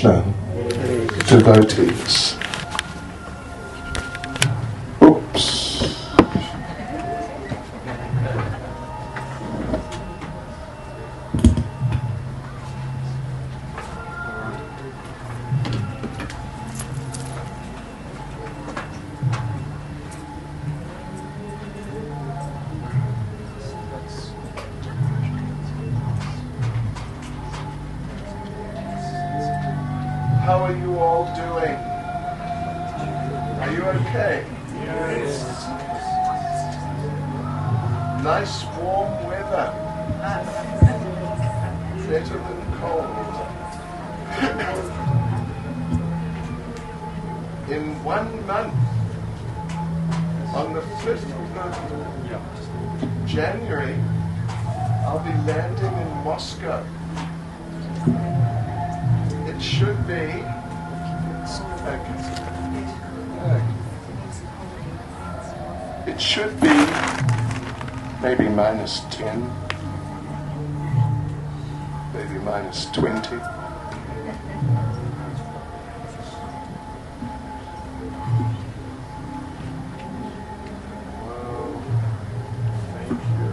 Krishna, devotees. Oops. How are you all doing? Are you okay? Yes. Nice warm weather. Better than cold. In 1 month, on the 5th of January, I'll be landing in Moscow. It should be it should be maybe -10, maybe -20. Whoa, thank you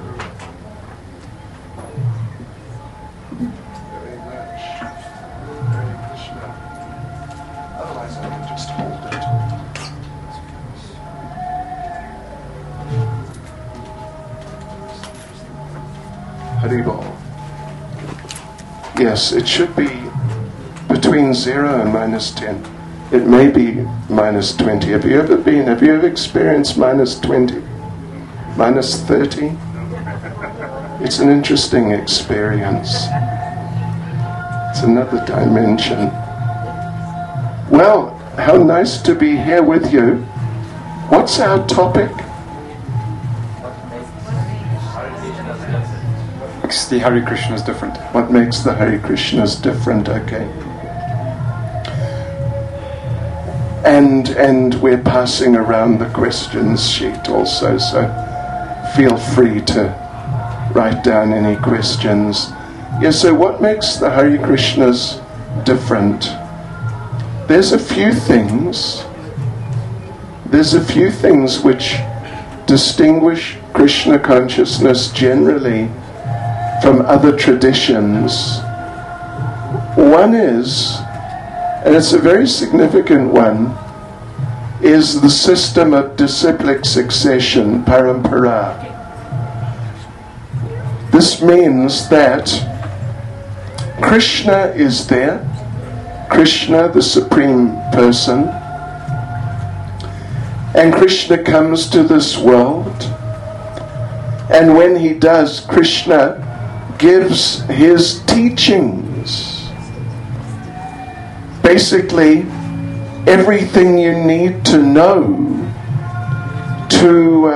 very much. Hare Krishna. Otherwise I can just hold it. Haribol. Yes, it should be between 0 and -10. It may be -20. Have you ever experienced -20? -30? It's an interesting experience. It's another dimension. Well, how nice to be here with you. What's our topic? Makes the Hare Krishnas different. What makes the Hare Krishnas different? Okay. And we're passing around the questions sheet also, so feel free to write down any questions. Yes, so what makes the Hare Krishnas different? There's a few things which distinguish Krishna consciousness generally from other traditions. One is, and it's a very significant one, is the system of disciplic succession, parampara. This means that Krishna is there, Krishna, the Supreme Person, and Krishna comes to this world, and when he does, Krishna gives his teachings. Basically, everything you need to know to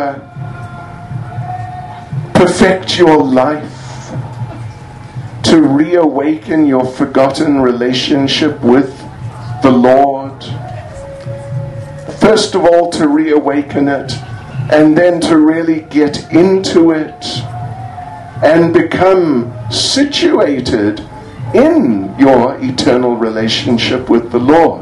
perfect your life, to reawaken your forgotten relationship with the Lord. First of all, to reawaken it, and then to really get into it and become situated in your eternal relationship with the Lord.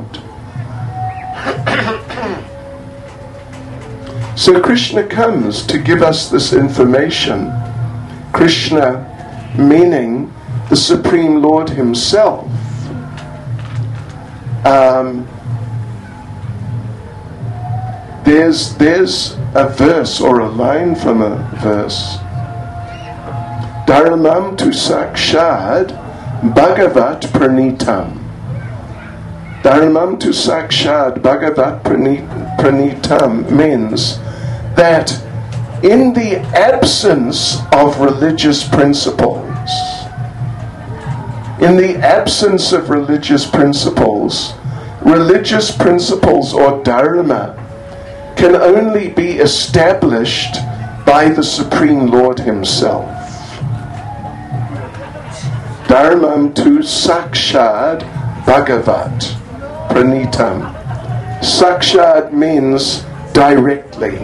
So Krishna comes to give us this information. Krishna meaning the Supreme Lord himself. There's a verse or a line from a verse. Dharamam tu sakshad bhagavat pranitam. Dharamam tu sakshad bhagavat pranitam means that in the absence of religious principles, religious principles or dharma can only be established by the Supreme Lord himself. Dharmam tu sakshad bhagavat pranitam. Sakshad means directly,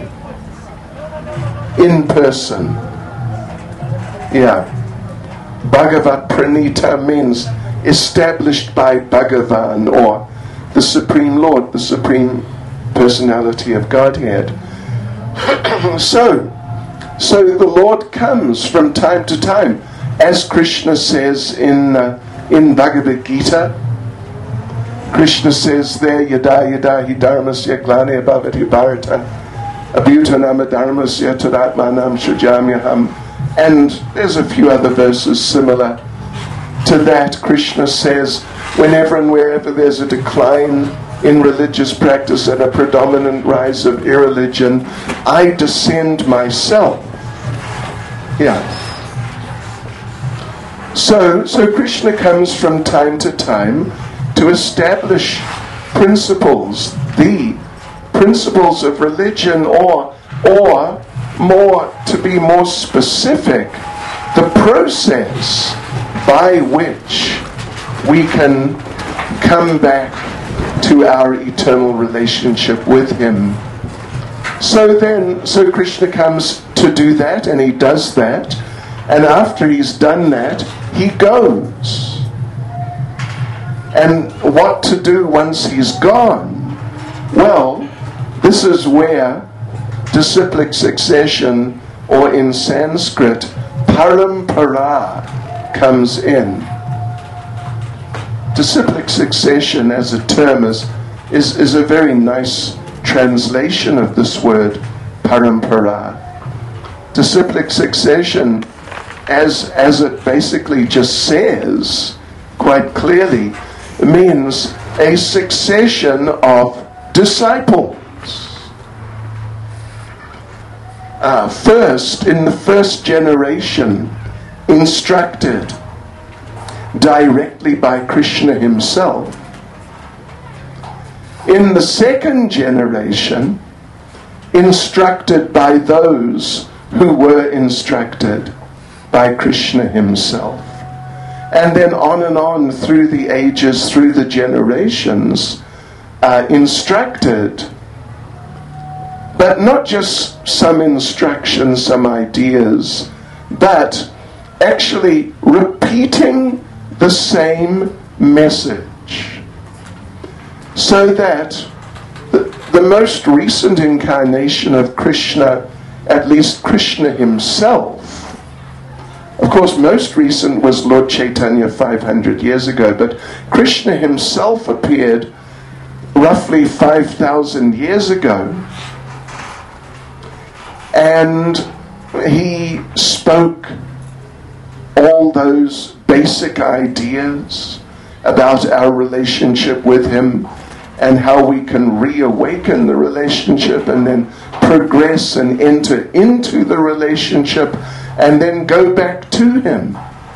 in person. Yeah. Bhagavat pranita means established by Bhagavan, or the Supreme Lord, the Supreme Personality of Godhead. So the Lord comes from time to time, as Krishna says in Bhagavad Gita. Krishna says there, yada yada hi dharmasya glane bhavati bharata abhutanama dharmasya tadatmanam shujamyaham. And there's a few other verses similar to that. Krishna says, whenever and wherever there's a decline in religious practice and a predominant rise of irreligion, I descend myself. Yeah. So Krishna comes from time to time to establish principles, the principles of religion, or more, to be more specific, the process by which we can come back to our eternal relationship with Him. So Krishna comes to do that, and He does that, and after He's done that, He goes. And what to do once He's gone? Well, this is where disciplic succession, or in Sanskrit, parampara, comes in. Disciplic succession as a term is a very nice translation of this word, parampara. Disciplic succession, as it basically just says quite clearly, means a succession of disciples. First, in the first generation, instructed directly by Krishna Himself. In the second generation, instructed by those who were instructed by Krishna Himself. And then on through the ages, through the generations, instructed, but not just some instruction, some ideas, but actually repeating the same message. So that the most recent incarnation of Krishna, at least Krishna Himself, of course, most recent was Lord Chaitanya 500 years ago, but Krishna Himself appeared roughly 5,000 years ago, and He spoke all those basic ideas about our relationship with Him and how we can reawaken the relationship and then progress and enter into the relationship and then go back to Him.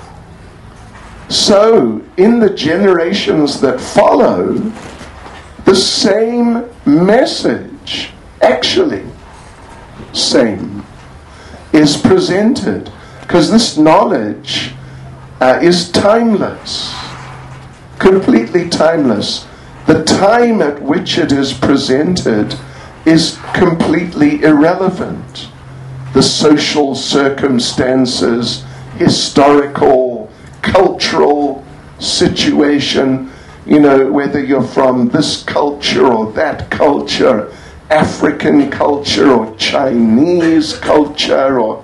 So, in the generations that follow, the same message, actually, same, is presented. Because this knowledge is timeless, completely timeless. The time at which it is presented is completely irrelevant. The social circumstances, historical, cultural situation, whether you're from this culture or that culture, African culture or Chinese culture or,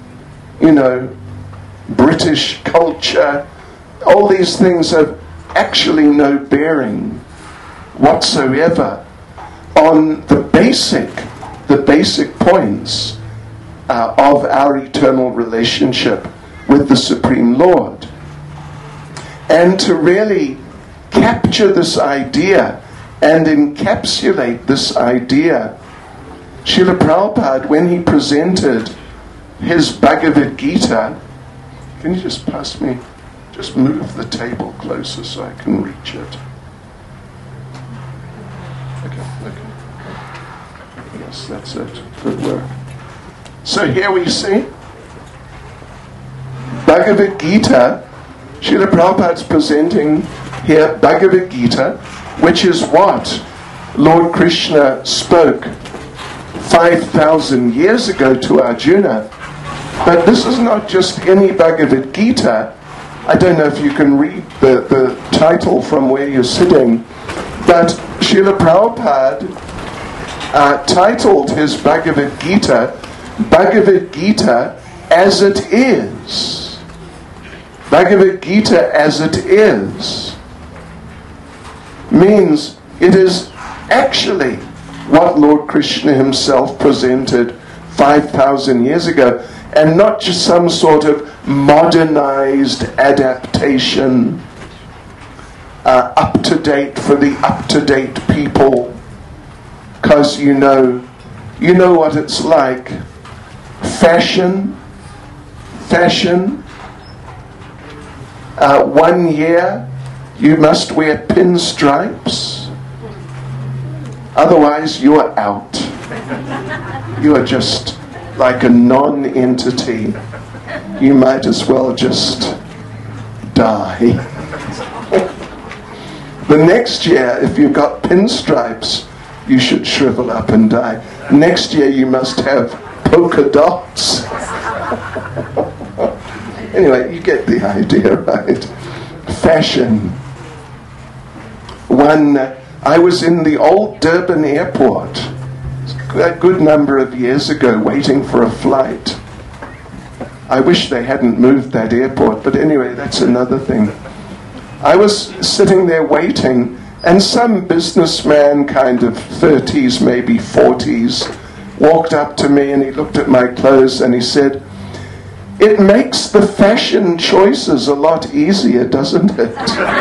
British culture, all these things have actually no bearing whatsoever on the basic points of our eternal relationship with the Supreme Lord. And to really capture this idea and encapsulate this idea, Srila Prabhupada, when he presented his Bhagavad Gita, can you just just move the table closer so I can reach it? Okay. Yes, that's it. Good work. So here we see Bhagavad Gita. Srila Prabhupada's presenting here Bhagavad Gita, which is what Lord Krishna spoke 5,000 years ago to Arjuna. But this is not just any Bhagavad Gita. I don't know if you can read the title from where you're sitting, but Srila Prabhupada titled his Bhagavad Gita as it is. Bhagavad Gita as it is means it is actually what Lord Krishna himself presented 5,000 years ago, and not just some sort of modernized adaptation, up to date for the up to date people. Because you know what it's like. Fashion. 1 year you must wear pinstripes, otherwise you're out. You are just like a non-entity. You might as well just die. The next year, if you've got pinstripes, you should shrivel up and die. Next year you must have polka dots. Anyway, you get the idea, right? Fashion. I was in the old Durban airport a good number of years ago waiting for a flight. I wish they hadn't moved that airport, but anyway, that's another thing. I was sitting there waiting, and some businessman, kind of 30s, maybe 40s, walked up to me and he looked at my clothes and he said, "It makes the fashion choices a lot easier, doesn't it?"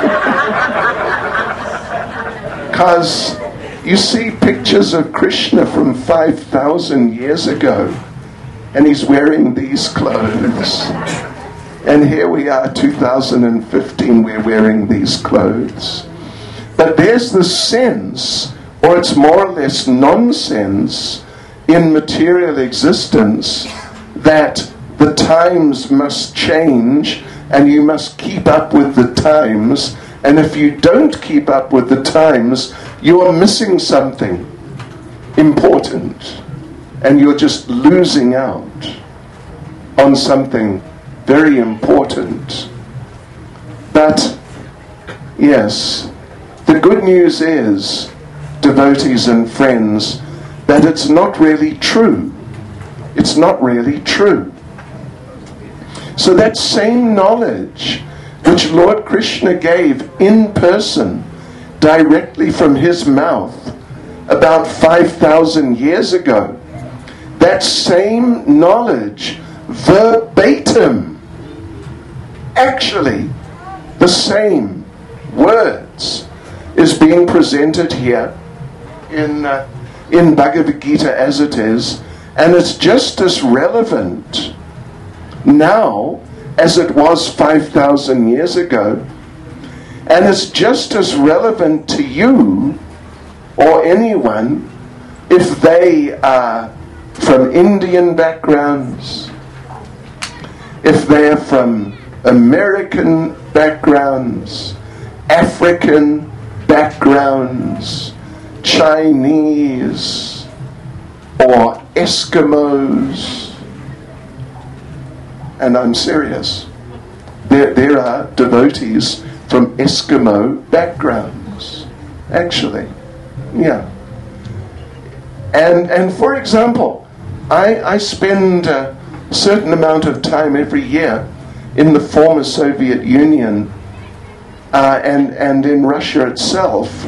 Because you see pictures of Krishna from 5,000 years ago, and he's wearing these clothes. And here we are, 2015, we're wearing these clothes. But there's the sense, or it's more or less nonsense, in material existence, that the times must change, and you must keep up with the times, and if you don't keep up with the times, you're missing something important, and you're just losing out on something very important. But, yes, the good news is, devotees and friends, that it's not really true. It's not really true. So that same knowledge which Lord Krishna gave in person, directly from his mouth, about 5,000 years ago, that same knowledge, verbatim, actually the same words, is being presented here in Bhagavad Gita as it is, and it's just as relevant now as it was 5,000 years ago, and it's just as relevant to you or anyone if they are from Indian backgrounds, if they're from American backgrounds, African backgrounds, Chinese, or Eskimos. And I'm serious. There are devotees from Eskimo backgrounds, actually. Yeah. And for example, I spend a certain amount of time every year in the former Soviet Union and in Russia itself.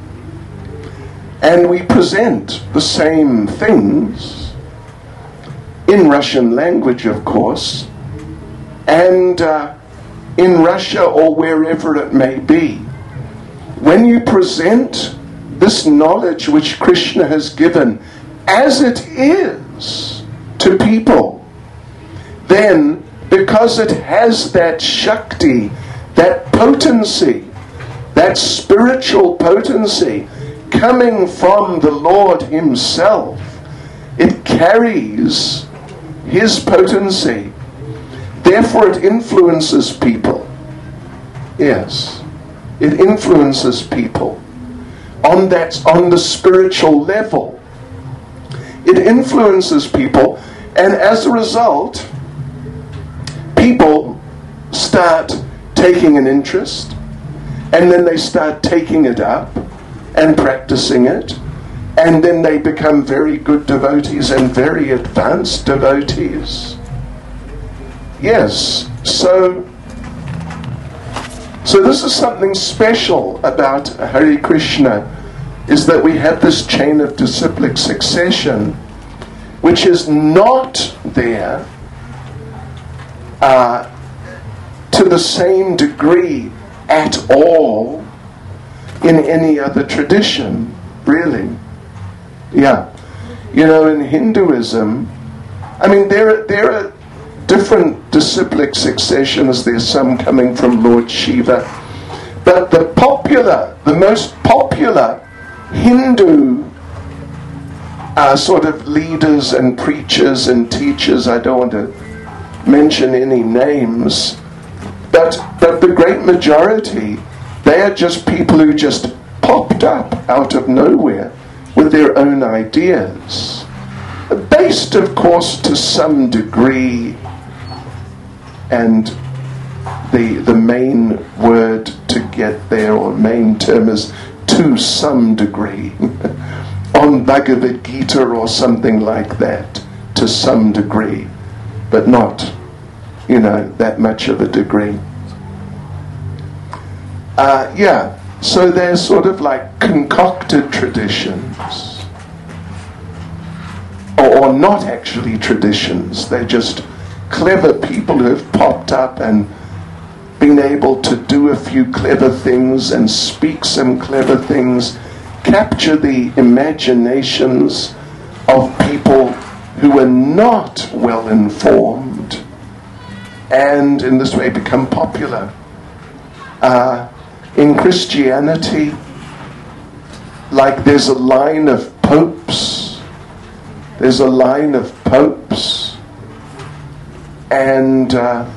And we present the same things in Russian language, of course, and in Russia or wherever it may be. When you present this knowledge which Krishna has given as it is to people, then because it has that Shakti, that potency, that spiritual potency coming from the Lord himself, it carries his potency. Therefore it influences people. Yes, it influences people on the spiritual level. It influences people, and as a result, people start taking an interest, and then they start taking it up and practicing it, and then they become very good devotees and very advanced devotees. Yes, so this is something special about Hare Krishna, is that we have this chain of disciplic succession, which is not there to the same degree at all in any other tradition, really. Yeah. In Hinduism, there are different disciplic successions. There's some coming from Lord Shiva. But the most popular Hindu sort of leaders and preachers and teachers, I don't want to mention any names, but the great majority, they are just people who just popped up out of nowhere with their own ideas, based, of course, to some degree, and the main word to get there, or main term, is to some degree, on Bhagavad Gita or something like that, to some degree, but not, that much of a degree. So they're sort of like concocted traditions, or not actually traditions. They're just clever people who have popped up and been able to do a few clever things and speak some clever things, capture the imaginations of people who are not well informed, and in this way become popular. In Christianity, like there's a line of popes, and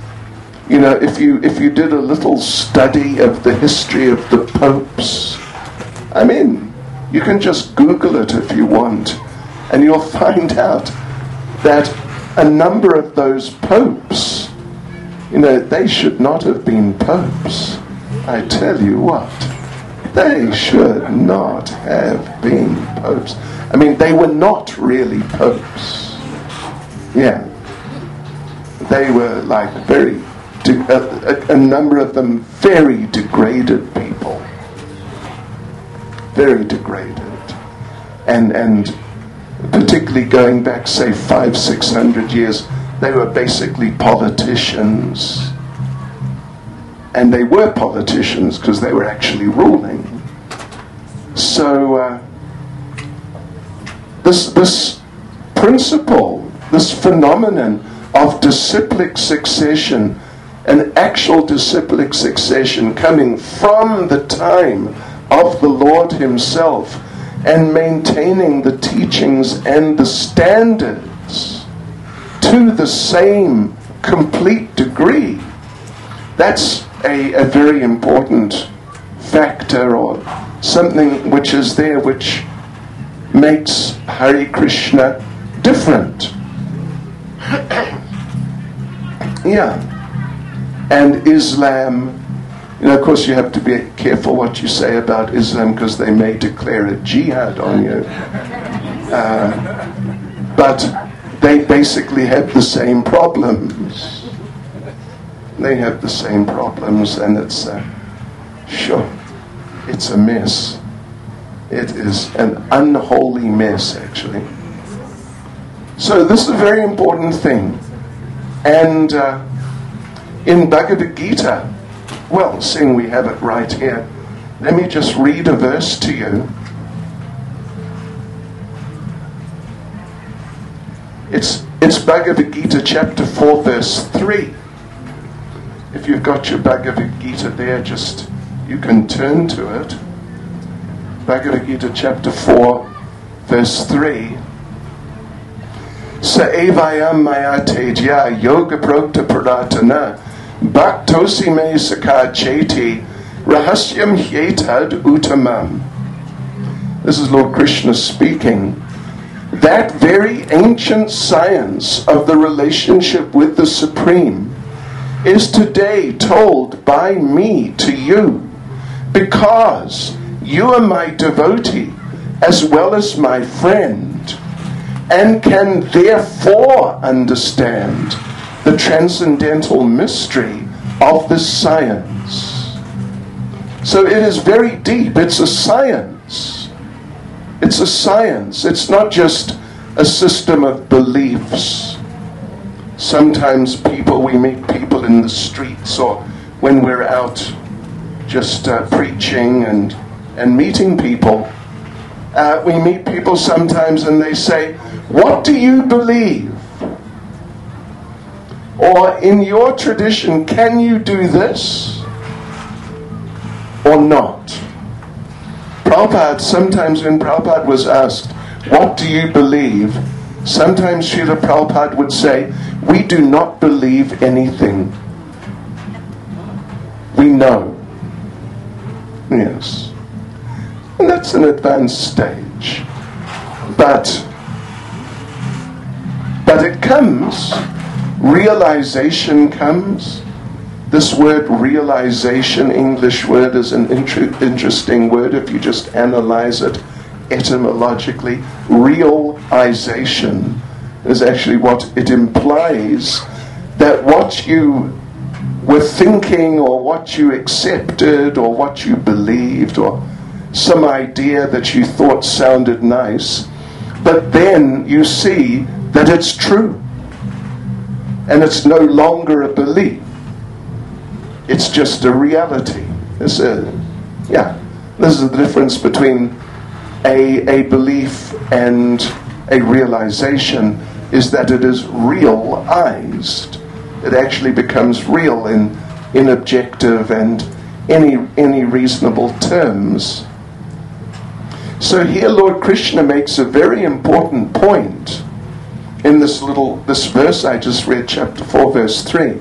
if you did a little study of the history of the popes, you can just Google it if you want, and you'll find out that a number of those popes, they should not have been popes. I tell you what, they should not have been popes. They were not really popes. Yeah. They were like a number of them very degraded people. Very degraded. And particularly going back, say, 500-600 years, they were basically politicians. And they were politicians because they were actually ruling. So this principle, this phenomenon of disciplic succession, an actual disciplic succession coming from the time of the Lord himself and maintaining the teachings and the standards to the same complete degree, that's a very important factor, or something which is there which makes Hare Krishna different. Yeah. And Islam, of course you have to be careful what you say about Islam, because they may declare a jihad on you. But they basically have the same problems. They have the same problems, and it's it's a mess. It is an unholy mess, actually. So this is a very important thing. And in Bhagavad Gita, well, seeing we have it right here, let me just read a verse to you. It's Bhagavad Gita chapter 4 verse 3. If you've got your Bhagavad Gita there, you can turn to it. Bhagavad Gita chapter 4 verse 3. Sa evayam maya tejya yoga prokta praratana bhaktosi me sakha cheti rahasyam hyetad uttamam. This is Lord Krishna speaking. That very ancient science of the relationship with the Supreme is today told by me to you, because you are my devotee as well as my friend, and can therefore understand the transcendental mystery of this science. So it is very deep. It's a science. It's a science. It's not just a system of beliefs. Sometimes we meet people in the streets, or when we're out just preaching and meeting people, we meet people sometimes and they say, "What do you believe?" Or, "In your tradition, can you do this or not?" Prabhupada, sometimes when Prabhupada was asked, "What do you believe?" sometimes Srila Prabhupada would say, "We do not believe anything. We know." Yes. And that's an advanced stage. But it comes, realization comes. This word realization, English word, is an interesting word if you just analyze it etymologically. Realization is actually what it implies, that what you were thinking, or what you accepted, or what you believed, or some idea that you thought sounded nice, but then you see that it's true, and it's no longer a belief. It's just a reality. This is the difference between a belief and a realization, is that it is realized. It actually becomes real in objective and any reasonable terms. So here Lord Krishna makes a very important point in this verse I just read, chapter 4, verse 3,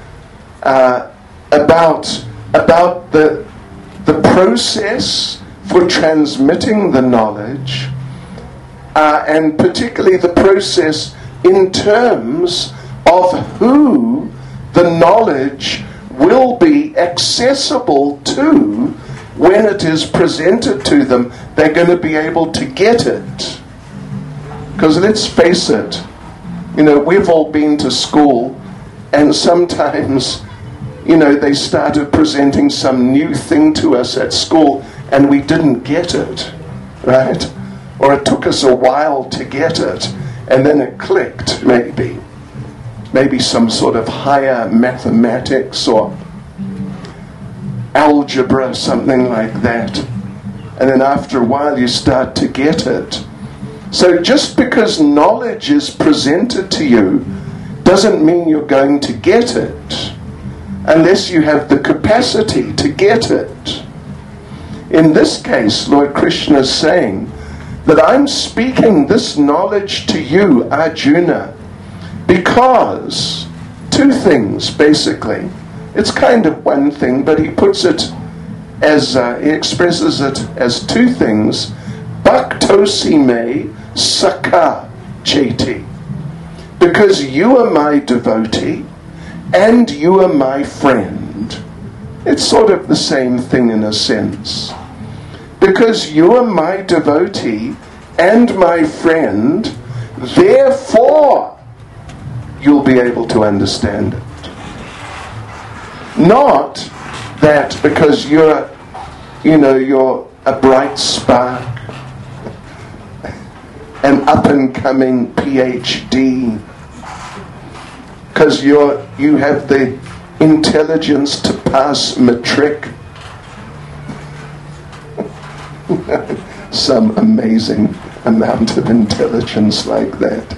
about the process for transmitting the knowledge, and particularly the process in terms of who the knowledge will be accessible to when it is presented to them. They're going to be able to get it. Because let's face it, we've all been to school, and sometimes, they started presenting some new thing to us at school, and we didn't get it, right? Or it took us a while to get it, and then it clicked, maybe some sort of higher mathematics or algebra, something like that. And then after a while you start to get it. So just because knowledge is presented to you doesn't mean you're going to get it, unless you have the capacity to get it. In this case, Lord Krishna is saying that I'm speaking this knowledge to you, Arjuna, because two things, basically. It's kind of one thing, but he puts it as, he expresses it as two things. Bhaktosi me sakha cheti. Because you are my devotee, and you are my friend. It's sort of the same thing in a sense. Because you are my devotee and my friend, therefore you'll be able to understand it. Not that because you're a bright spark, an up-and-coming PhD, because you have the intelligence to pass matric, some amazing amount of intelligence like that.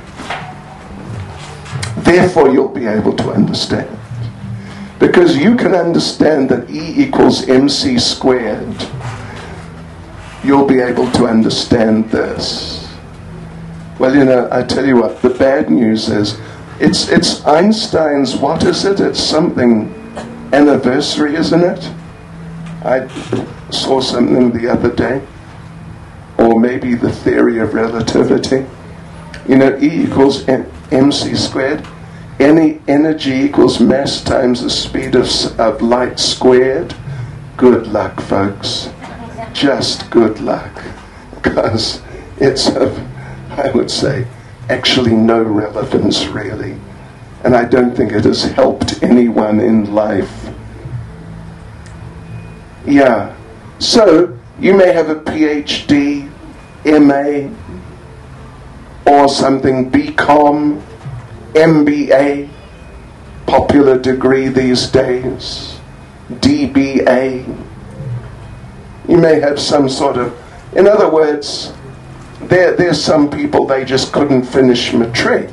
Therefore you'll be able to understand. Because you can understand that E equals mc squared, you'll be able to understand this. Well, I tell you what, the bad news is, it's Einstein's, what is it? It's something anniversary, isn't it? I saw something the other day. Or maybe the theory of relativity. E equals mc squared. any energy equals mass times the speed of light squared. Good luck, folks. Just good luck. Because it's of, I would say, actually no relevance really. And I don't think it has helped anyone in life. Yeah. So, you may have a PhD, MA, or something, BCom, MBA, popular degree these days, DBA. You may have some sort of, in other words, there's some people, they just couldn't finish matric.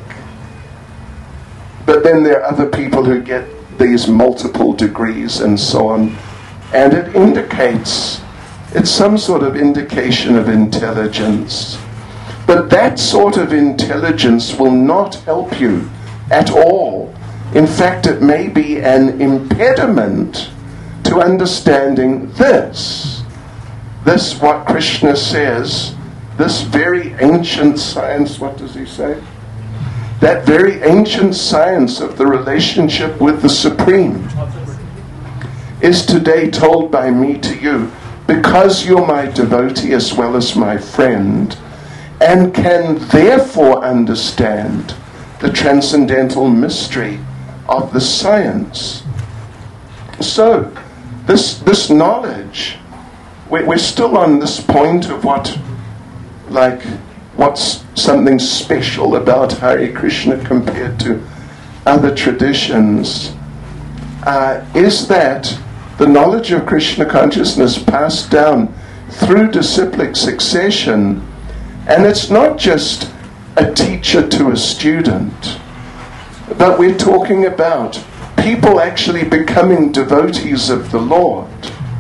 But then there are other people who get these multiple degrees and so on. And it indicates, it's some sort of indication of intelligence. But that sort of intelligence will not help you at all. In fact, it may be an impediment to understanding this. This, what Krishna says, this very ancient science, what does he say? That very ancient science of the relationship with the Supreme is today told by me to you, because you're my devotee as well as my friend, and can therefore understand the transcendental mystery of the science. So, this knowledge, we're still on this point of what's something special about Hare Krishna compared to other traditions, is that the knowledge of Krishna consciousness passed down through disciplic succession. And it's not just a teacher to a student, but we're talking about people actually becoming devotees of the Lord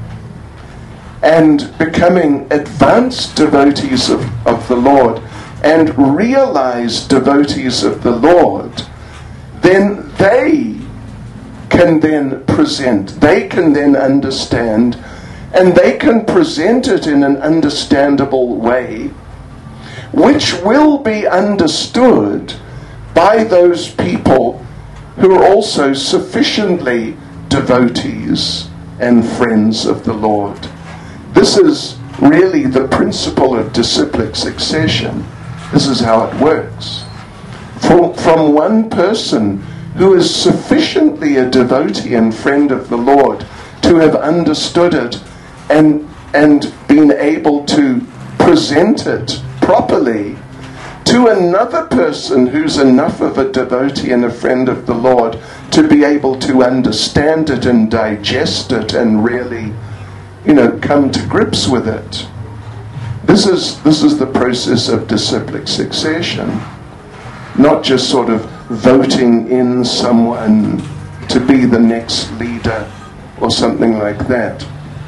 and becoming advanced devotees of the Lord and realized devotees of the Lord. Then they can then present, they can then understand, and they can present it in an understandable way, which will be understood by those people who are also sufficiently devotees and friends of the Lord. This is really the principle of disciplic succession. This is how it works. From one person who is sufficiently a devotee and friend of the Lord to have understood it and been able to present it properly, to another person who's enough of a devotee and a friend of the Lord to be able to understand it and digest it and really, come to grips with it. This is the process of disciplic succession, not just sort of voting in someone to be the next leader or something like that.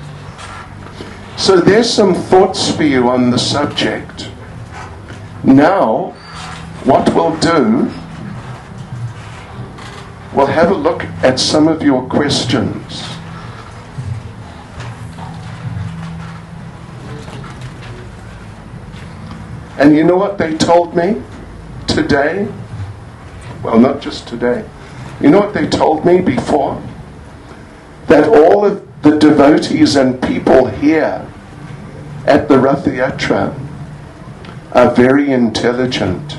So there's some thoughts for you on the subject. Now, what we'll do, we'll have a look at some of your questions. And you know what they told me today? Well, not just today. You know what they told me before? That all of the devotees and people here at the Rath Yatra are very intelligent.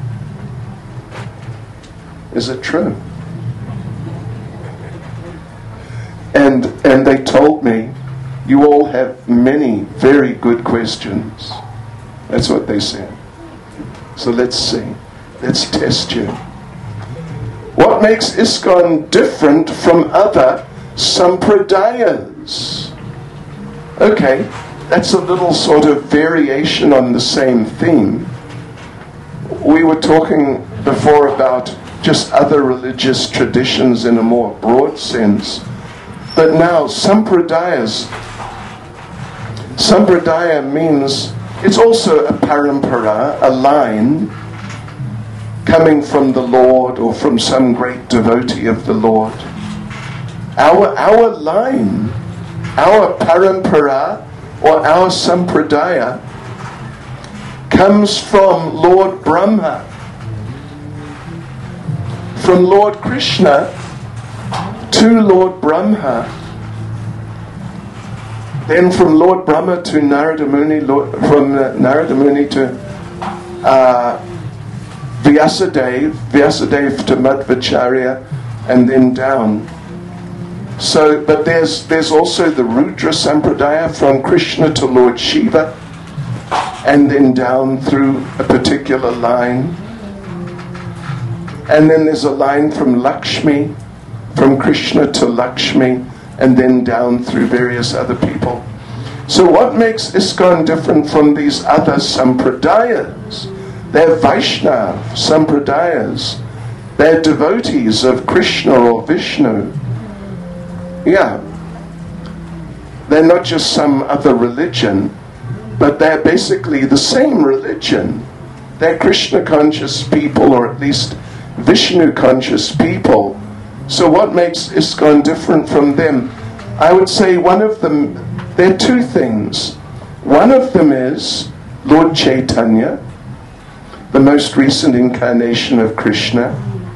Is it true? And they told me, you all have many very good questions. That's what they said. So let's see. Let's test you. What makes ISKCON different from other sampradayas? Okay, that's a little sort of variation on the same theme. We were talking before about just other religious traditions in a more broad sense. But now, sampradaya means, it's also a parampara, a line coming from the Lord or from some great devotee of the Lord. Our line, our parampara or our sampradaya comes from Lord Brahma. from Lord Krishna to Lord Brahma, then from Lord Brahma to Narada Muni, from Narada Muni to Vyasadeva to Madhvacharya, and then down. So, but there's also the Rudra Sampradaya from Krishna to Lord Shiva, and then down through a particular line. And then there's a line from Lakshmi, from Krishna to Lakshmi, and then down through various other people. So what makes ISKCON different from these other Sampradayas? They're Vaishnava Sampradayas. They're devotees of Krishna or Vishnu. Yeah. They're not just some other religion, but they're basically the same religion. They're Krishna conscious people, or at least Vishnu conscious people. So what makes ISKCON different from them? I would say one of them, there are two things. One of them is Lord Chaitanya, the most recent incarnation of Krishna.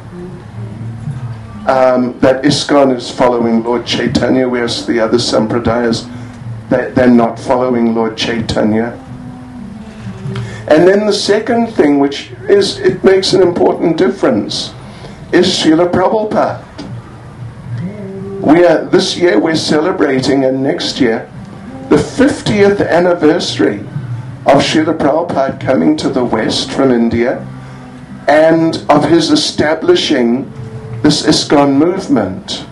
That ISKCON is following Lord Chaitanya, whereas the other Sampradayas, they're not following Lord Chaitanya. And then the second thing, which is, it makes an important difference, is Srila Prabhupada. This year we're celebrating, and next year, the 50th anniversary of Srila Prabhupada coming to the West from India, and of his establishing this ISKCON movement.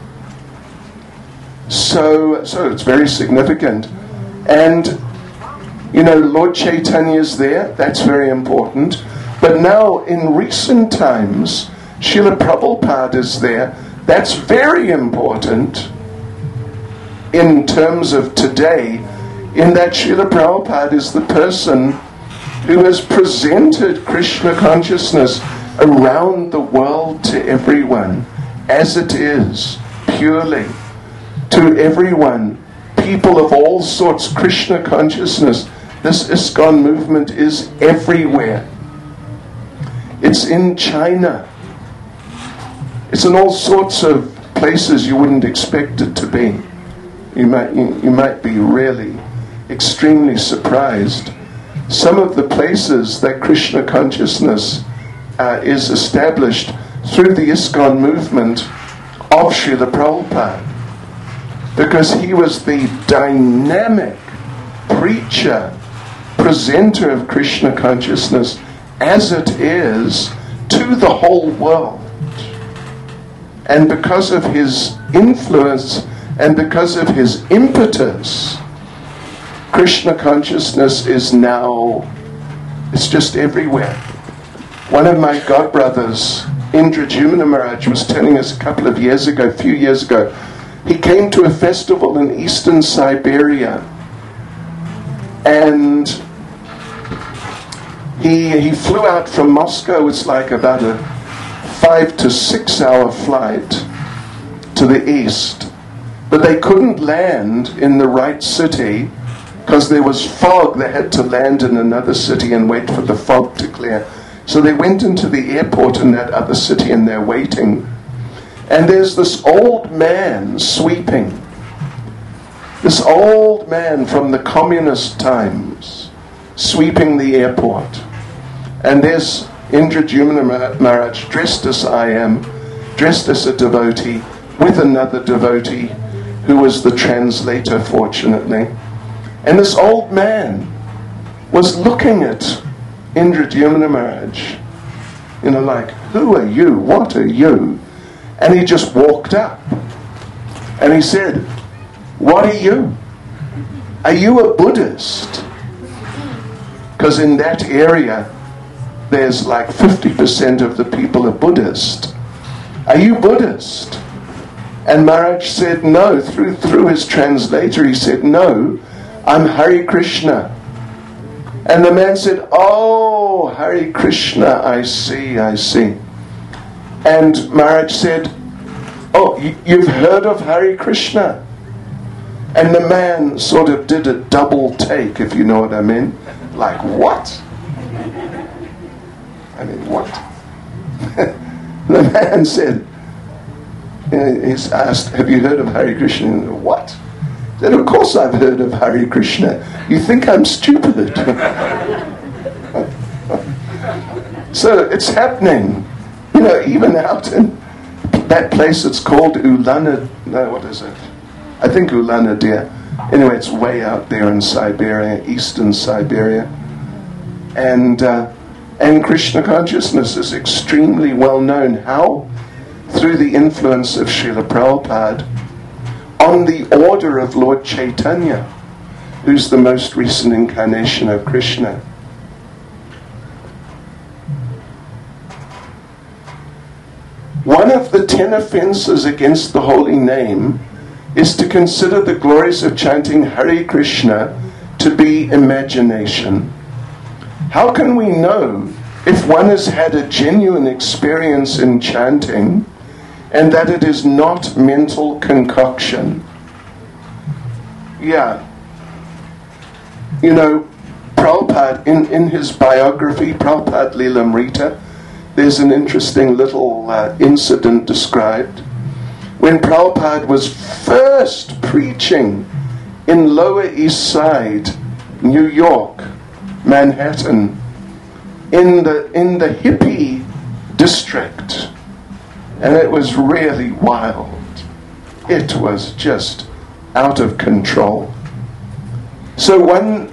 So it's very significant. And Lord Chaitanya is there, that's very important. But now, in recent times, Srila Prabhupada is there, that's very important in terms of today, in that Srila Prabhupada is the person who has presented Krishna consciousness around the world to everyone, as it is, purely, to everyone, people of all sorts, Krishna consciousness. This ISKCON movement is everywhere. It's in China. It's in all sorts of places you wouldn't expect it to be. You might be really extremely surprised. Some of the places that Krishna consciousness is established through the ISKCON movement of Srila Prabhupada, because he was the dynamic preacher, presenter of Krishna consciousness as it is to the whole world. And because of his influence and because of his impetus, Krishna consciousness is now, it's just everywhere. One of my godbrothers, Indradyumna Maharaj, was telling us a few years ago, he came to a festival in eastern Siberia, and he flew out from Moscow. It's like about a 5 to 6 hour flight to the east, but they couldn't land in the right city because there was fog. They had to land in another city and wait for the fog to clear. So they went into the airport in that other city and they're waiting. And there's this old man sweeping. This old man from the communist times sweeping the airport. And there's Indradyumna Maharaj, dressed as I am, dressed as a devotee, with another devotee who was the translator, fortunately. And this old man was looking at Indradyumna Maharaj, like, who are you? What are you? And he just walked up. And he said, what are you? Are you a Buddhist? Because in that area, there's like 50% of the people are Buddhist. Are you Buddhist? And Maharaj said no. Through his translator, he said, no, I'm Hare Krishna. And the man said, oh, Hare Krishna, I see. And Maharaj said, oh, you've heard of Hare Krishna? And the man sort of did a double take, if you know what I mean. Like, what? I mean, what? The man said, he's asked, have you heard of Hare Krishna? What? He said, of course I've heard of Hare Krishna. You think I'm stupid? So it's happening. You know, even out in that place, it's called Ulana, no, what is it? I think Ulanadyr. Anyway, it's way out there in Siberia, eastern Siberia. And Krishna consciousness is extremely well known. How? Through the influence of Srila Prabhupada, on the order of Lord Chaitanya, who's the most recent incarnation of Krishna. One of the 10 offenses against the holy name is to consider the glories of chanting Hare Krishna to be imagination. How can we know if one has had a genuine experience in chanting and that it is not mental concoction? Yeah. You know, Prabhupada, in his biography, Prabhupada Lilamrita, there's an interesting little incident described. When Prabhupada was first preaching in Lower East Side, New York, Manhattan, in the hippie district, and it was really wild. It was just out of control. So one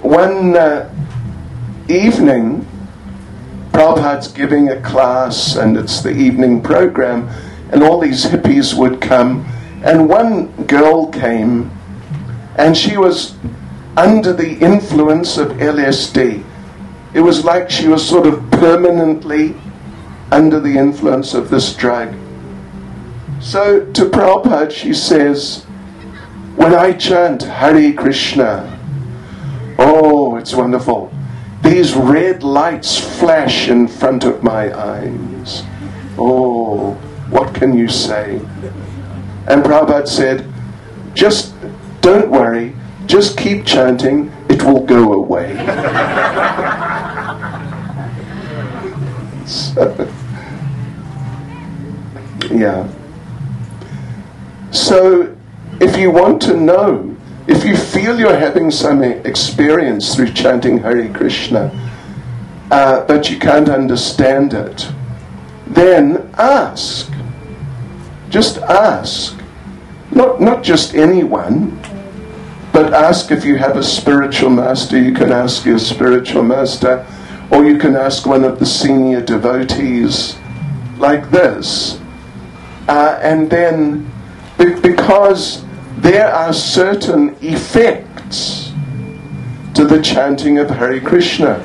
evening, Prabhupada's giving a class, and it's the evening program, and all these hippies would come, and one girl came, and she was under the influence of LSD. It was like she was sort of permanently under the influence of this drug. So to Prabhupada she says, when I chant Hare Krishna, oh, it's wonderful. These red lights flash in front of my eyes. Oh, what can you say? And Prabhupada said, just don't worry, just keep chanting, it will go away. So, yeah. So, if you want to know, if you feel you're having some experience through chanting Hare Krishna, but you can't understand it, then ask. Just ask. Not just anyone, but ask if you have a spiritual master. You can ask your spiritual master, or you can ask one of the senior devotees, like this. And then, because there are certain effects to the chanting of Hare Krishna,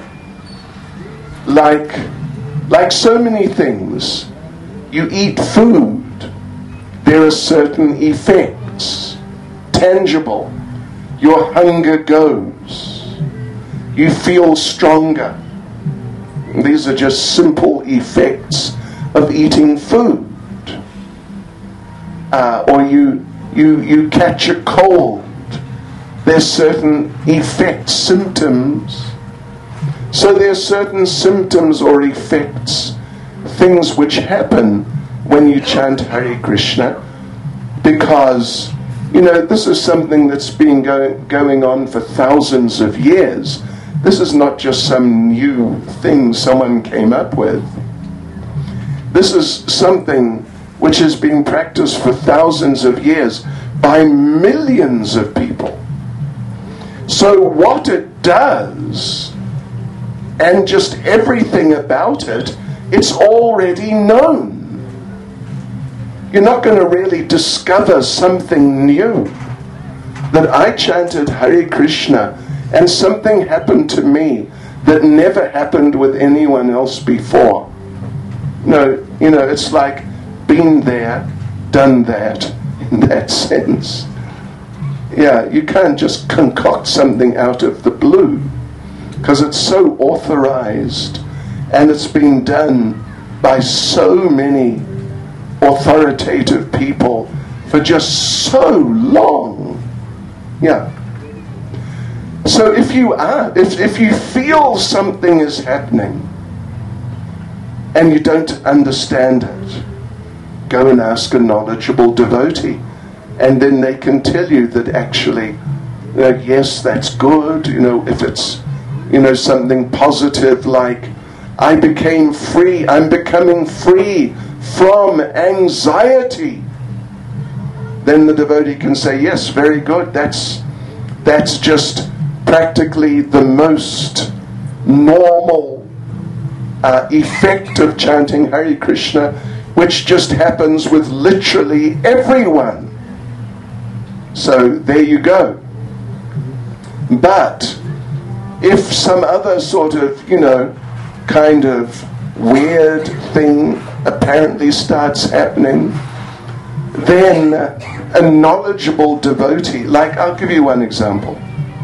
like so many things. You eat food, there are certain effects, tangible. Your hunger goes. You feel stronger. These are just simple effects of eating food. Or you catch a cold. There's certain effects, symptoms. So there are certain symptoms or effects, things which happen when you chant Hare Krishna, because, you know, this is something that's been going on for thousands of years. This is not just some new thing someone came up with. This is something which has been practiced for thousands of years by millions of people. So what it does, and just everything about it, it's already known. You're not going to really discover something new. That I chanted Hare Krishna and something happened to me that never happened with anyone else before. No, you know, it's like been there, done that, in that sense. Yeah, you can't just concoct something out of the blue, because it's so authorized and it's been done by so many authoritative people for just so long. Yeah. So if you feel something is happening and you don't understand it, go and ask a knowledgeable devotee, and then they can tell you that actually, yes, that's good. If it's, something positive like, I'm becoming free from anxiety, then the devotee can say, yes, very good. That's just practically the most normal effect of chanting Hare Krishna, which just happens with literally everyone. So there you go. But if some other sort of, kind of weird thing apparently starts happening, then a knowledgeable devotee, like, I'll give you one example.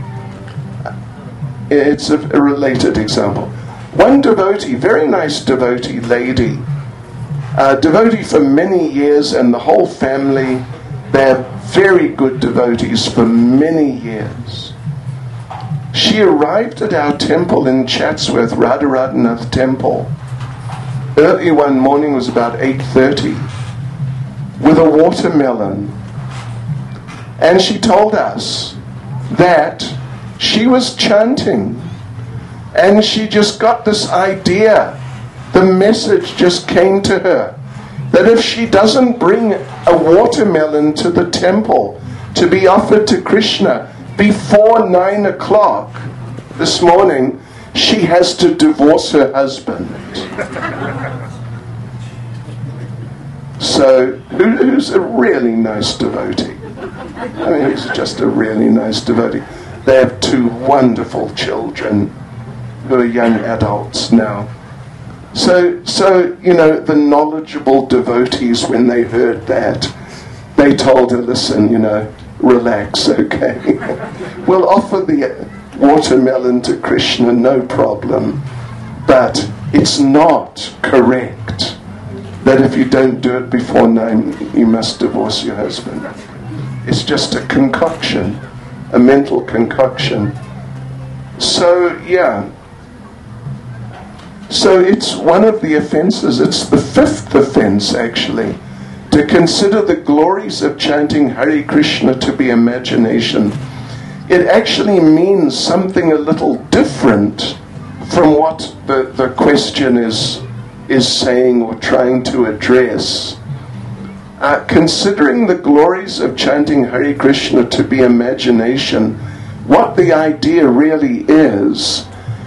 It's a related example. One devotee, very nice devotee lady, devotee for many years, and the whole family, they're very good devotees for many years. She arrived at our temple in Chatsworth, Radharadhanath Temple, early one morning, was about 8:30, with a watermelon. And she told us that she was chanting, and she just got this idea, the message just came to her, that if she doesn't bring a watermelon to the temple to be offered to Krishna before 9 o'clock this morning, she has to divorce her husband. So, who's a really nice devotee? I mean, he's just a really nice devotee. They have 2 wonderful children who are young adults now. So the knowledgeable devotees, when they heard that, they told her, listen, relax, okay? We'll offer the watermelon to Krishna, no problem. But it's not correct that if you don't do it before 9, you must divorce your husband. It's just a concoction, a mental concoction. So, yeah. So it's one of the offenses, it's the 5th offense actually, to consider the glories of chanting Hare Krishna to be imagination. It actually means something a little different from what the question is saying or trying to address. Considering the glories of chanting Hare Krishna to be imagination, what the idea really is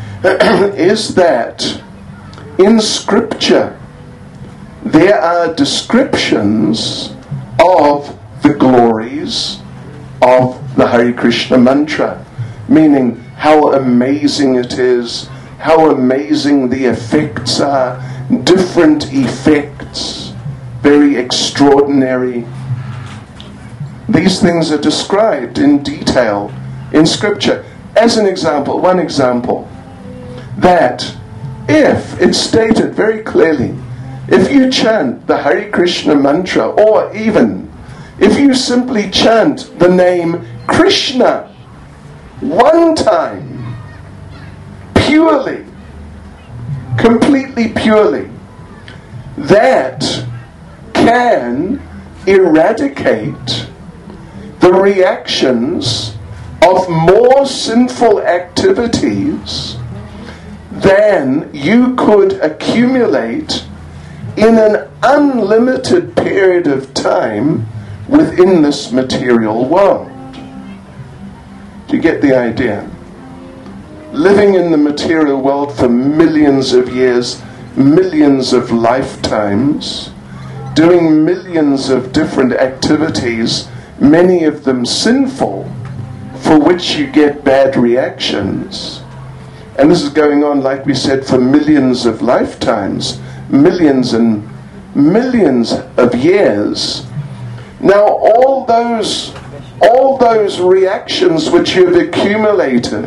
that in Scripture there are descriptions of the glories of the Hare Krishna mantra, meaning how amazing it is, how amazing the effects are, different effects, very extraordinary. These things are described in detail in Scripture. As an example, one example, that if it's stated very clearly, if you chant the Hare Krishna mantra, or even if you simply chant the name Krishna one time, purely, completely purely, that can eradicate the reactions of more sinful activities than you could accumulate in an unlimited period of time within this material world. Do you get the idea? Living in the material world for millions of years, millions of lifetimes, doing millions of different activities, many of them sinful, for which you get bad reactions. And this is going on, like we said, for millions of lifetimes, millions and millions of years. Now all those reactions which you've accumulated,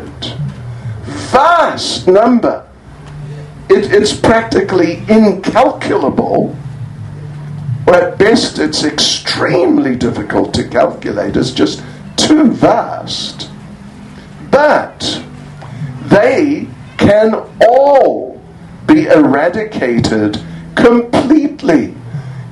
vast number, it's practically incalculable, or at best it's extremely difficult to calculate. It's just too vast. But they can all be eradicated completely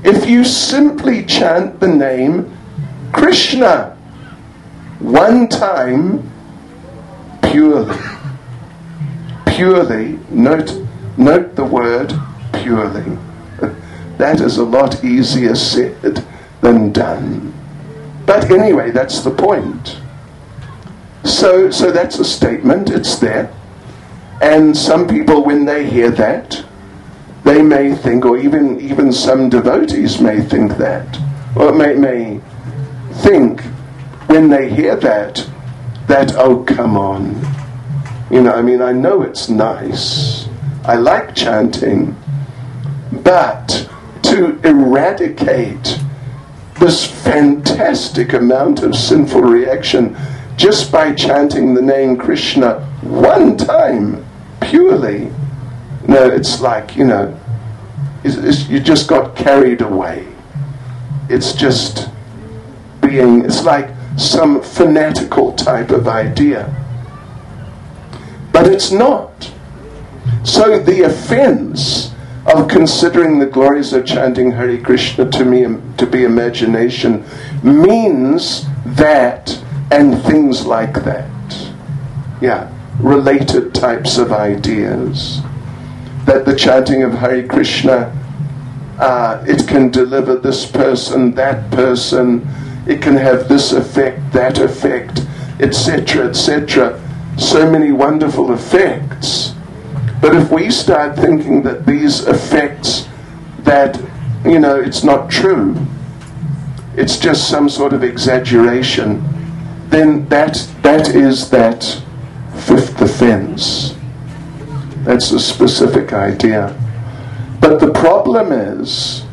if you simply chant the name Krishna one time purely. Purely, note the word purely. That is a lot easier said than done. But anyway, that's the point. So that's a statement, it's there. And some people, when they hear that, they may think, or even some devotees may think that, or may think when they hear that, oh, come on. I know it's nice. I like chanting. But to eradicate this fantastic amount of sinful reaction just by chanting the name Krishna one time, purely, no, it's like, you just got carried away. It's just it's like some fanatical type of idea. But it's not. So the offense of considering the glories of chanting Hare Krishna to be imagination means that and things like that. Yeah, related types of ideas. That the chanting of Hare Krishna, it can deliver this person, that person, it can have this effect, that effect, etc., etc. So many wonderful effects. But if we start thinking that these effects, that, it's not true, it's just some sort of exaggeration, then that is that fifth offense. That's a specific idea. But the problem is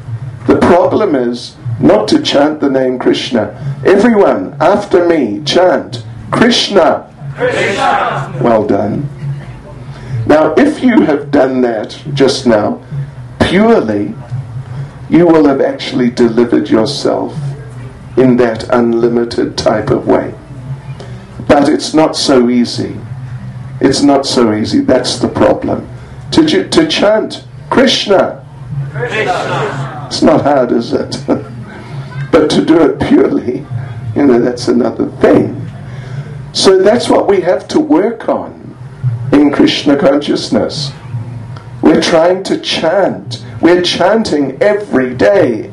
not to chant the name Krishna. Everyone, after me, chant Krishna. Krishna. Well done. Now, if you have done that just now, purely, you will have actually delivered yourself in that unlimited type of way. But it's not so easy. It's not so easy. That's the problem. To chant Krishna. Krishna. It's not hard, is it? But to do it purely, that's another thing. So that's what we have to work on in Krishna consciousness. We're trying to chant. We're chanting every day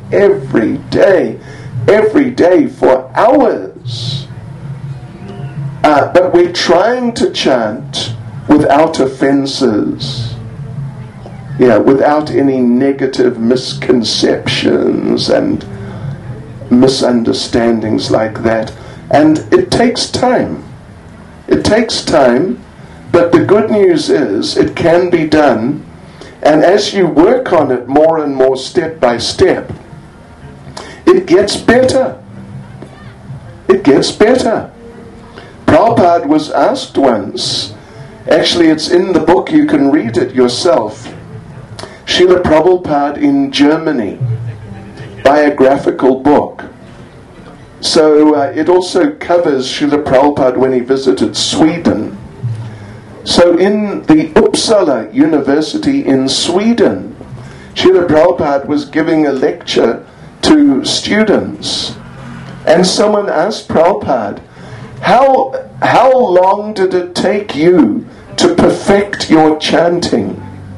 for hours. But we're trying to chant without offenses. Yeah, without any negative misconceptions and misunderstandings like that. And it takes time. It takes time, but the good news is it can be done. And as you work on it more and more step by step, it gets better. It gets better. Prabhupada was asked once, actually it's in the book, you can read it yourself, Srila Prabhupada in Germany, biographical book. So it also covers Srila Prabhupada when he visited Sweden. So in the Uppsala University in Sweden, Srila Prabhupada was giving a lecture to students. And someone asked Prabhupada, how long did it take you to perfect your chanting?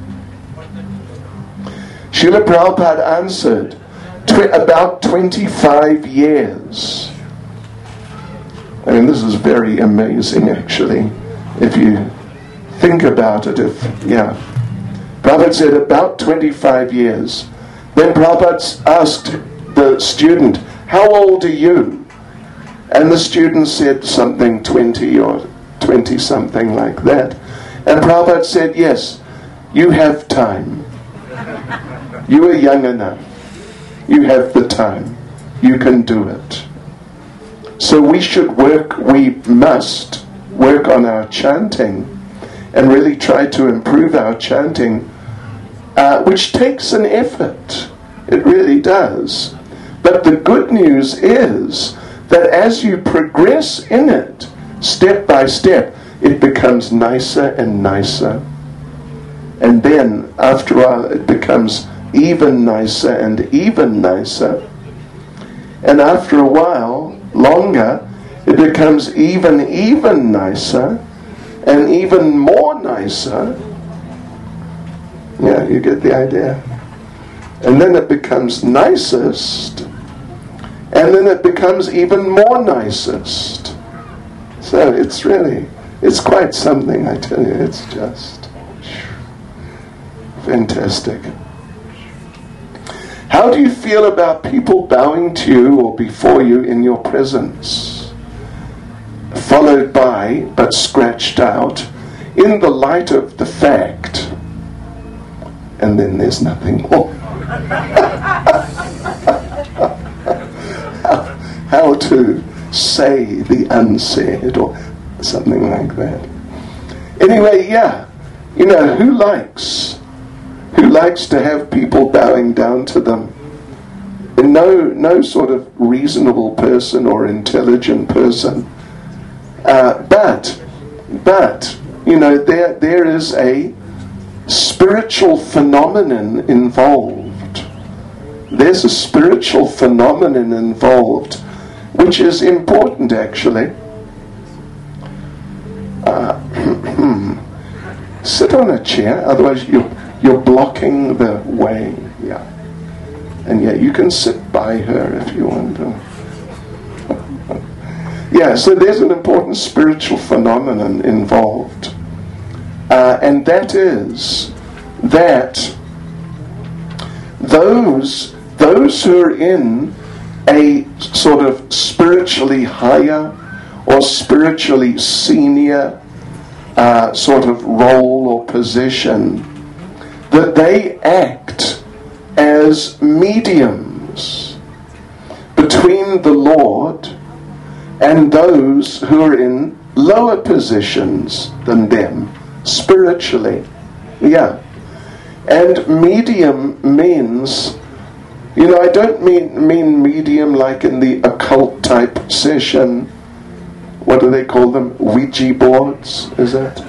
Srila Prabhupada answered, about 25 years. I mean, this is very amazing, actually, if you think about it. Prabhupada said about 25 years. Then Prabhupada asked the student, how old are you? And the student said something 20 or 20 something like that. And Prabhupada said, yes, you have time. You are young enough. You have the time. You can do it. So we must work on our chanting and really try to improve our chanting, which takes an effort. It really does. But the good news is that as you progress in it, step by step, it becomes nicer and nicer. And then, after a while, it becomes even nicer and even nicer. And after a while, longer, it becomes even nicer and even more nicer. Yeah, you get the idea. And then it becomes nicest, and then it becomes even more nicest. So it's quite something, I tell you. It's just fantastic. How do you feel about people bowing to you or before you in your presence, followed by, but scratched out, in the light of the fact, and then there's nothing more? How to say the unsaid, or something like that. Anyway, yeah, who likes to have people bowing down to them? And no sort of reasonable person or intelligent person. But there is a spiritual phenomenon involved. There's a spiritual phenomenon involved, which is important, actually. Sit on a chair, otherwise you're blocking the way. Yeah. And yeah, you can sit by her if you want to. Yeah, so there's an important spiritual phenomenon involved. And that is that those who are in a sort of spiritually higher or spiritually senior sort of role or position, that they act as mediums between the Lord and those who are in lower positions than them spiritually. Yeah. And medium means, I don't mean medium like in the occult type session. What do they call them? Ouija boards, is that?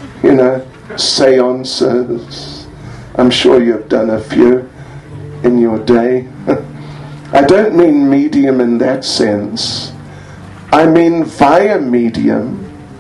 Seances. I'm sure you've done a few in your day. I don't mean medium in that sense. I mean via medium.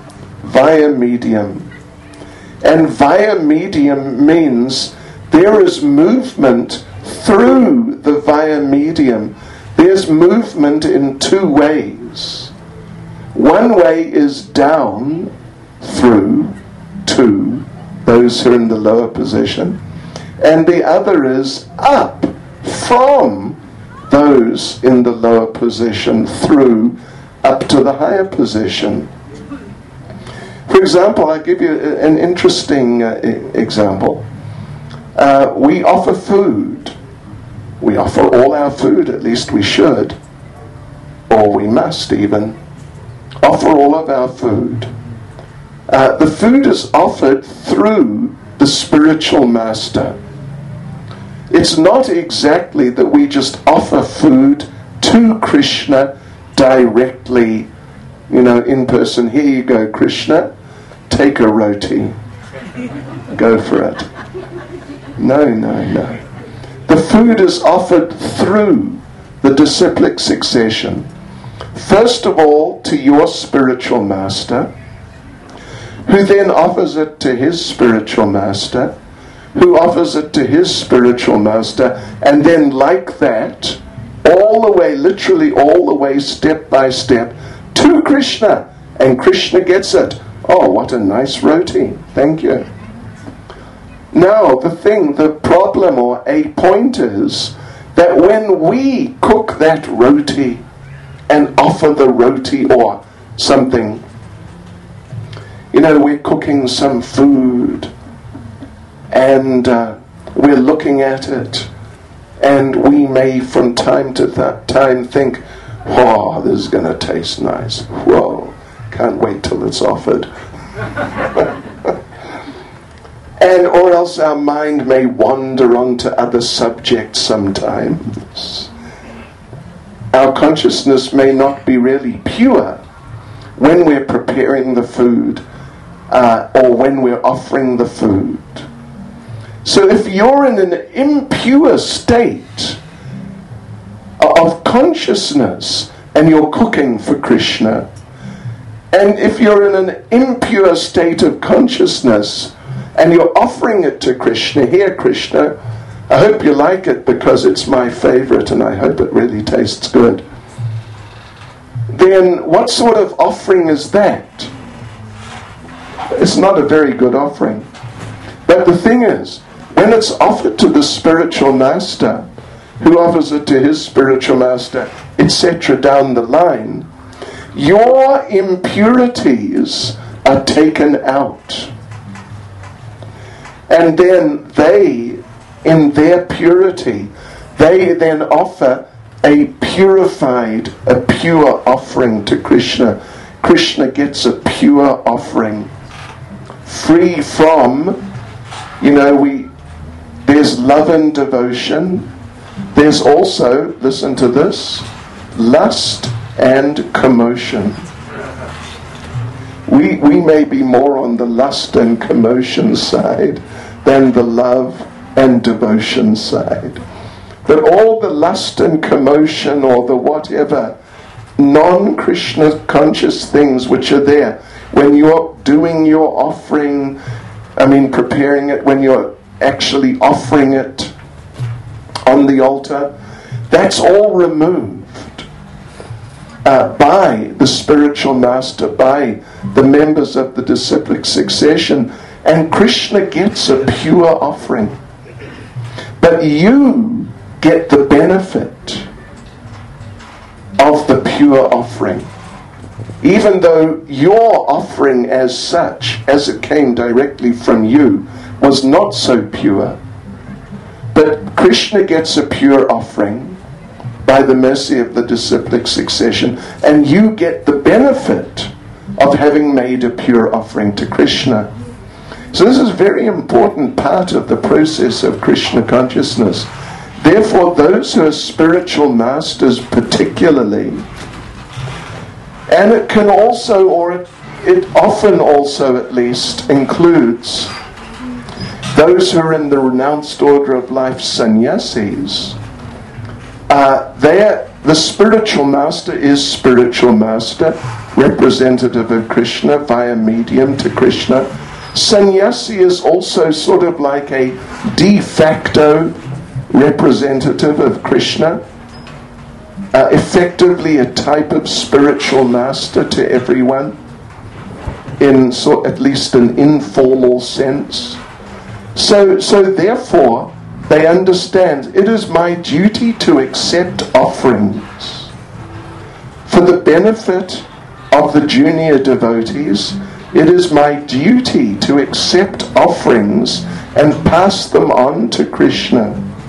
And via medium means there is movement through the via medium. There's movement in two ways. One way is down through to those who are in the lower position, and the other is up from those in the lower position through up to the higher position. For example, I'll give you an interesting example. We offer food. We offer all our food, at least we should, or we must even offer all of our food. The food is offered through the spiritual master. It's not exactly that we just offer food to Krishna directly, in person. Here you go, Krishna, take a roti. Go for it. No. The food is offered through the disciplic succession. First of all, to your spiritual master, who then offers it to his spiritual master, who offers it to his spiritual master, and then like that, all the way, literally all the way, step by step, to Krishna. And Krishna gets it. Oh, what a nice roti. Thank you. Now, the problem or a point is that when we cook that roti and offer the roti or something, we're cooking some food and we're looking at it, and we may from time to time think, oh, this is going to taste nice. Whoa, can't wait till it's offered. Or else our mind may wander on to other subjects sometimes. Our consciousness may not be really pure when we're preparing the food or when we're offering the food. So if you're in an impure state of consciousness and you're cooking for Krishna, and if you're in an impure state of consciousness and you're offering it to Krishna, here Krishna, I hope you like it because it's my favorite and I hope it really tastes good, then what sort of offering is that? It's not a very good offering. But the thing is, when it's offered to the spiritual master, who offers it to his spiritual master, etc. down the line, your impurities are taken out. And then they, in their purity, they then offer a purified, a pure offering to Krishna. Krishna gets a pure offering, free from, there's love and devotion. There's also, listen to this, lust and commotion. We may be more on the lust and commotion side than the love and devotion side. But all the lust and commotion, or the whatever non-Krishna conscious things which are there, when you're doing your offering, preparing it, when you're actually offering it on the altar, that's all removed by the spiritual master, by the members of the disciplic succession, and Krishna gets a pure offering. But you get the benefit of the pure offering, even though your offering as such, as it came directly from you, was not so pure. But Krishna gets a pure offering by the mercy of the disciplic succession, and you get the benefit of having made a pure offering to Krishna. So this is a very important part of the process of Krishna consciousness. Therefore, those who are spiritual masters particularly, and it can also, or it often also at least includes those who are in the renounced order of life, sannyasis, the spiritual master is spiritual master, representative of Krishna via medium to Krishna. Sannyasi is also sort of like a de facto representative of Krishna, effectively a type of spiritual master to everyone, in at least an informal sense. So therefore, they understand it is my duty to accept offerings for the benefit of the junior devotees. It is my duty to accept offerings and pass them on to Krishna.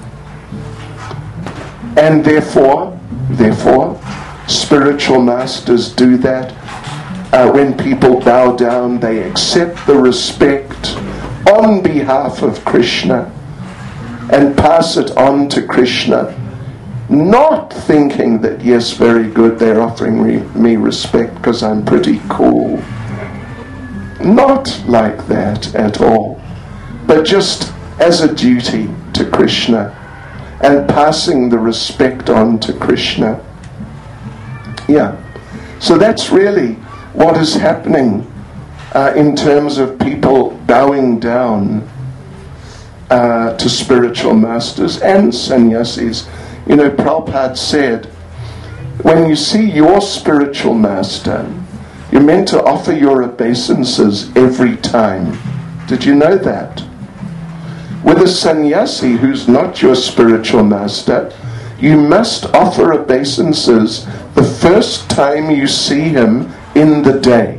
And therefore, spiritual masters do that. When people bow down, they accept the respect on behalf of Krishna and pass it on to Krishna, not thinking that, yes, very good, they're offering me respect because I'm pretty cool. Not like that at all, but just as a duty to Krishna and passing the respect on to Krishna. Yeah. So that's really what is happening in terms of people bowing down to spiritual masters and sannyasis. Prabhupada said, when you see your spiritual master, you're meant to offer your obeisances every time. Did you know that? With a sannyasi who's not your spiritual master, you must offer obeisances the first time you see him in the day.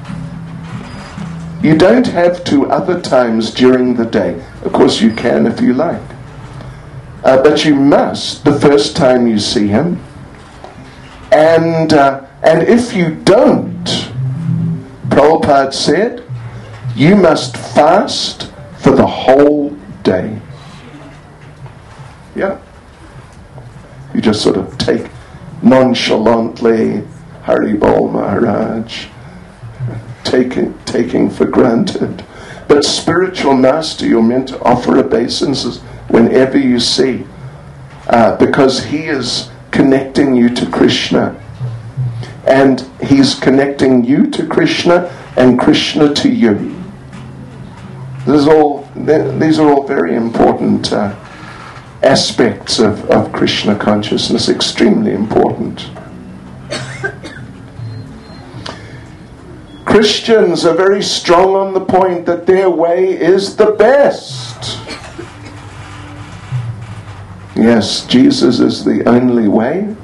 You don't have to other times during the day. Of course you can if you like. But you must the first time you see him. And if you don't, Prabhupada said, you must fast for the whole day. Yeah. You just sort of take nonchalantly, Hari Bol Maharaj, taking for granted. But spiritual master, you're meant to offer obeisances whenever you see, because he is connecting you to Krishna. And he's connecting you to Krishna and Krishna to you. These are all very important aspects of Krishna consciousness, extremely important. Christians are very strong on the point that their way is the best. Yes, Jesus is the only way,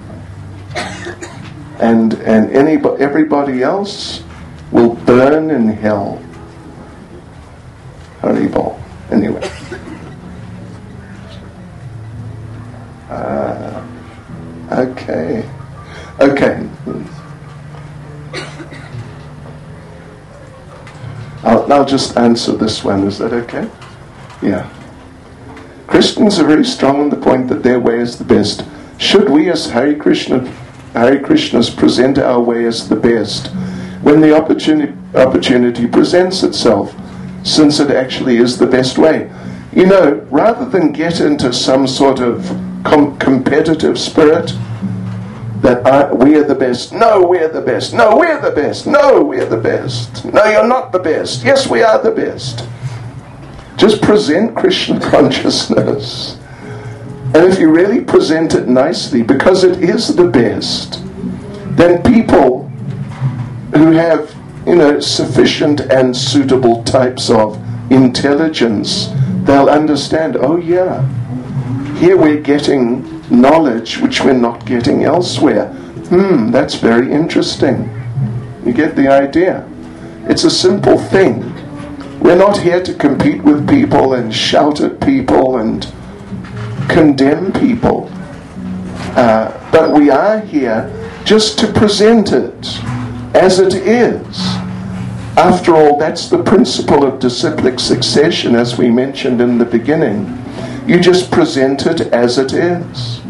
and everybody else will burn in hell. Haribol. Anyway. Okay. I'll just answer this one. Is that okay? Yeah. Christians are very strong on the point that their way is the best. Should we as Hare Krishnas present our way as the best when the opportunity presents itself, since it actually is the best way? You know, rather than get into some sort of competitive spirit, that we are the best. No, we're the best. No, we're the best. No, we're the best. No, you're not the best. Yes, we are the best. Just present Krishna consciousness. And if you really present it nicely, because it is the best, then people who have, sufficient and suitable types of intelligence, they'll understand, oh yeah, here we're getting knowledge which we're not getting elsewhere. That's very interesting. You get the idea? It's a simple thing. We're not here to compete with people and shout at people and condemn people. But we are here just to present it as it is. After all, that's the principle of disciplic succession, as we mentioned in the beginning. You just present it as it is.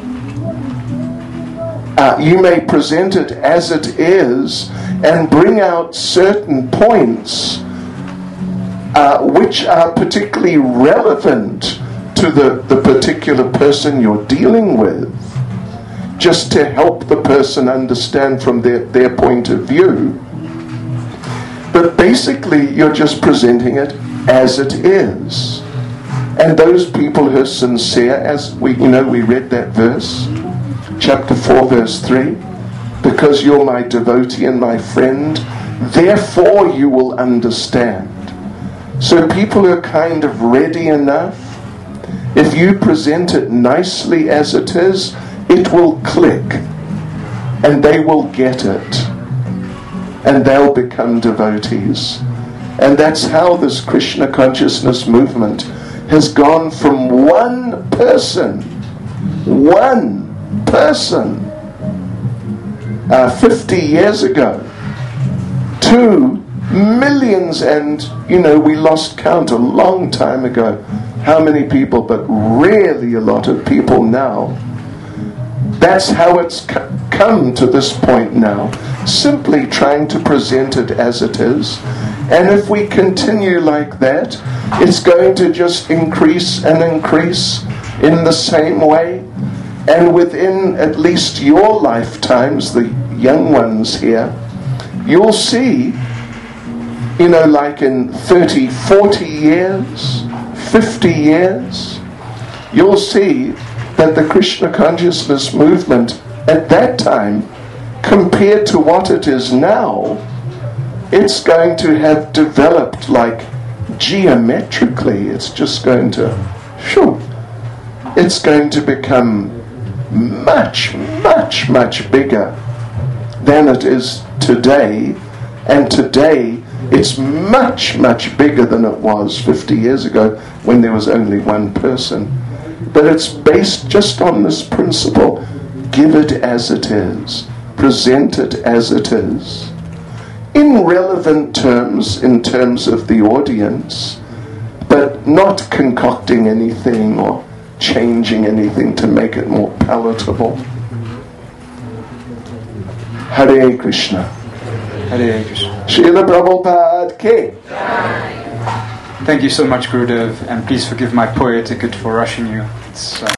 You may present it as it is and bring out certain points which are particularly relevant to the particular person you're dealing with, just to help the person understand from their point of view. But basically, you're just presenting it as it is. And those people who are sincere, as we read that verse, chapter 4, verse 3, because you're my devotee and my friend, therefore you will understand. So people who are kind of ready enough, if you present it nicely as it is, it will click, and they will get it, and they'll become devotees. And that's how this Krishna consciousness movement has gone from one person 50 years ago to millions, and we lost count a long time ago how many people, but really a lot of people now. That's how it's come to this point now, simply trying to present it as it is. And if we continue like that, it's going to just increase and increase in the same way. And within at least your lifetimes, the young ones here, you'll see, like in 30, 40 years, 50 years, you'll see that the Krishna consciousness movement at that time, compared to what it is now, it's going to have developed like geometrically. It's just going to, it's going to become much, much, much bigger than it is today. And today, it's much, much bigger than it was 50 years ago when there was only one person. But it's based just on this principle. Give it as it is. Present it as it is. In relevant terms, in terms of the audience, but not concocting anything or changing anything to make it more palatable. Hare Krishna. Hare Krishna. Srila Prabhupada ki. Thank you so much, Gurudev, and please forgive my poor etiquette for rushing you. It's